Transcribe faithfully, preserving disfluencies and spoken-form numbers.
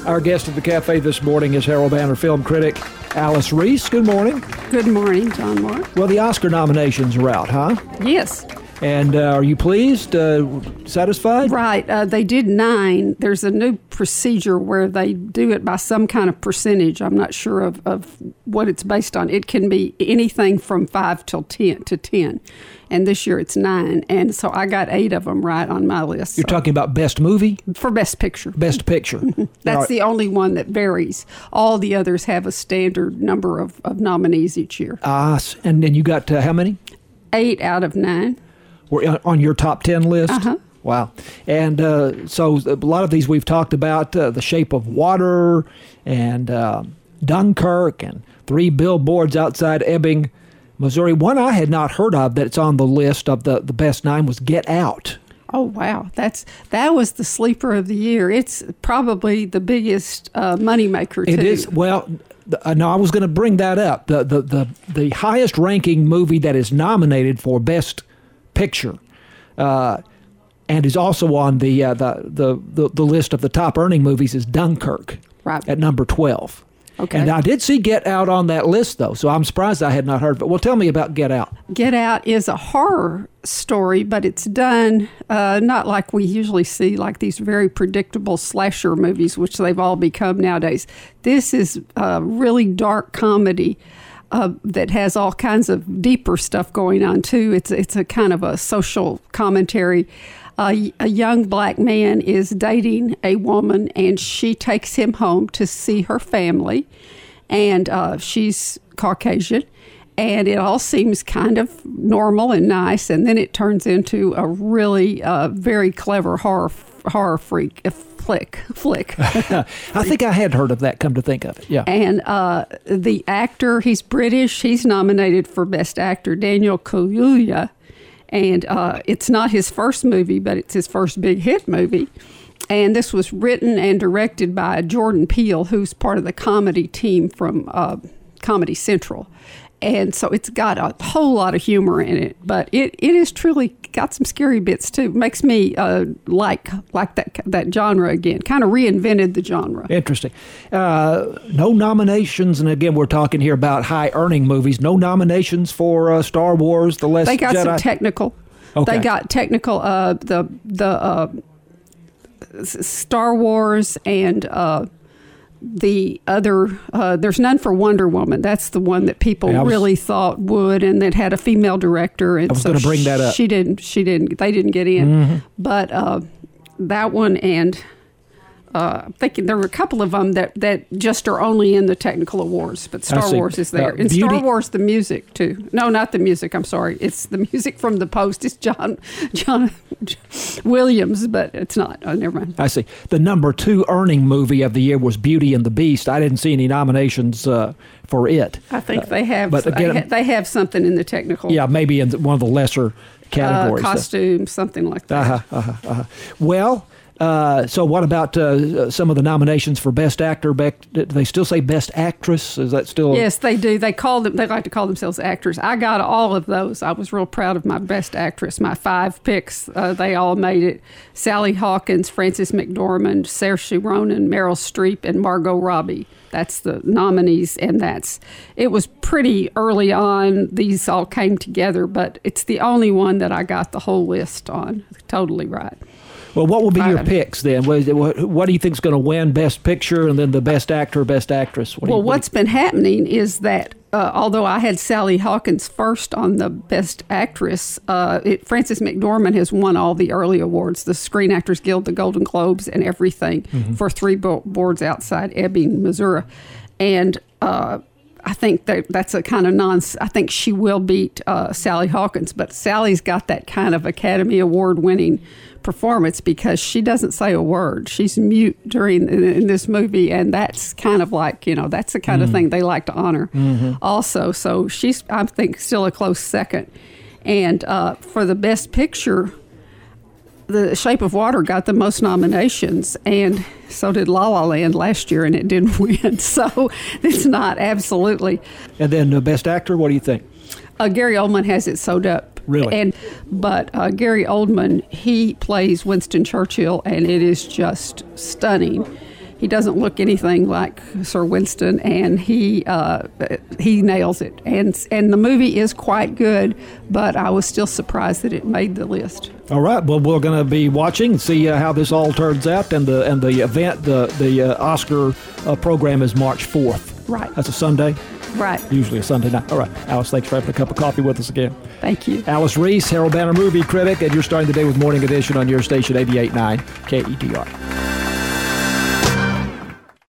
Our guest at the cafe this morning is Herald Banner film critic Alice Reese. Good morning. Good morning, John Moore. Well, the Oscar nominations are out, huh? Yes. And uh, are you pleased, uh, satisfied? Right. Uh, they did nine. There's a new procedure where they do it by some kind of percentage. I'm not sure of, of what it's based on. It can be anything from five till ten to ten. And this year it's nine. And so I got eight of them right on my list. You're so. talking about Best Movie? For Best Picture. Best Picture. That's right. The only one that varies. All the others have a standard number of, of nominees each year. Ah, uh, and then you got uh, how many? Eight out of nine. Were on your top ten list? Uh-huh. Wow. And uh, so a lot of these we've talked about, uh, The Shape of Water and uh, Dunkirk and Three Billboards Outside Ebbing, Missouri. One I had not heard of that's on the list of the, the best nine was Get Out. Oh, wow. That's That was the sleeper of the year. It's probably the biggest uh, moneymaker, too. It is. Well, uh, no, I was going to bring that up. The, the, the, the highest ranking movie that is nominated for Best Picture, uh, and is also on the, uh, the the the the list of the top earning movies is Dunkirk, right, at number twelve. Okay. And I did see Get Out on that list though, so I'm surprised I had not heard of it. Well, tell me about Get Out. Get Out is a horror story, but it's done uh, not like we usually see, like these very predictable slasher movies, which they've all become nowadays. This is a really dark comedy. Uh, that has all kinds of deeper stuff going on, too. It's it's a kind of a social commentary. Uh, a young black man is dating a woman, and she takes him home to see her family, and uh, she's Caucasian, and it all seems kind of normal and nice, and then it turns into a really uh, very clever horror horror freak uh, flick flick. I think I had heard of that, come to think of it. Yeah. And uh, the actor, he's British. He's nominated for Best Actor, Daniel Kaluuya. And uh, it's not his first movie, but it's his first big hit movie. And this was written and directed by Jordan Peele, who's part of the comedy team from uh, Comedy Central. And so it's got a whole lot of humor in it, but it, it is truly got some scary bits too. Makes me uh, like like that that genre again. Kind of reinvented the genre. Interesting. Uh, no nominations, and again we're talking here about high earning movies. No nominations for uh, Star Wars: The Last Jedi. They got Jedi. Some technical. Okay. They got technical. Uh, the the uh, Star Wars and. Uh, The other, uh, there's none for Wonder Woman. That's the one that people yeah, was, really thought would, and that had a female director. And I was so going to bring that up. She didn't. She didn't. They didn't get in. Mm-hmm. But uh, that one, and uh, I'm thinking there were a couple of them that, that just are only in the technical awards. But Star Wars is there, uh, and Beauty. Star Wars the music too. No, not the music. I'm sorry. It's the music from the Post. It's John John Williams, but it's not. Oh, never mind. I see. The number two earning movie of the year was Beauty and the Beast. I didn't see any nominations uh, for it. I think they have. But again, they, ha- they have something in the technical. Yeah, maybe in one of the lesser categories. Uh, costume, something like that. Uh-huh, uh-huh, uh-huh. Well, uh, so what about uh, some of the nominations for Best Actor? Do they still say Best Actress? Is that still? Yes, they do. They call them. They like to call themselves actors. I got all of those. I was real proud of my Best Actress. My five picks, uh, they all made it. Sally Hawkins, Frances McDormand, Saoirse Ronan, Meryl Streep, and Margot Robbie. That's the nominees, and that's. It was pretty early on. These all came together, but it's the only one that I got the whole list on. Totally right. Well, what will be your I, picks then? What, what do you think is going to win Best Picture and then the Best Actor, Best Actress? What well, you, what what's been happening is that uh, although I had Sally Hawkins first on the Best Actress, uh, it, Frances McDormand has won all the early awards, the Screen Actors Guild, the Golden Globes, and everything mm-hmm. for Three Billboards Outside Ebbing, Missouri. And uh, I think that that's a kind of non. I think she will beat uh, Sally Hawkins, but Sally's got that kind of Academy Award winning performance because she doesn't say a word. She's mute during in, in this movie, and that's kind of like, you know, that's the kind mm-hmm. of thing they like to honor mm-hmm. also. So she's, I think, still a close second. And uh, for the Best Picture, The Shape of Water got the most nominations, and so did La La Land last year, and it didn't win. So it's not absolutely. And then uh, Best Actor, what do you think? Uh, Gary Oldman has it sewed up. Really? And but uh, Gary Oldman, he plays Winston Churchill, and it is just stunning. He doesn't look anything like Sir Winston, and he uh, he nails it. And and the movie is quite good, but I was still surprised that it made the list. All right. Well, we're going to be watching, see uh, how this all turns out, and the and the event, the the uh, Oscar uh, program is March fourth. Right. That's a Sunday. Right. Usually a Sunday night. All right. Alice, thanks for having a cup of coffee with us again. Thank you. Alice Reese, Herald Banner movie critic, and you're starting the day with Morning Edition on your station eighty-eight point nine K E D R.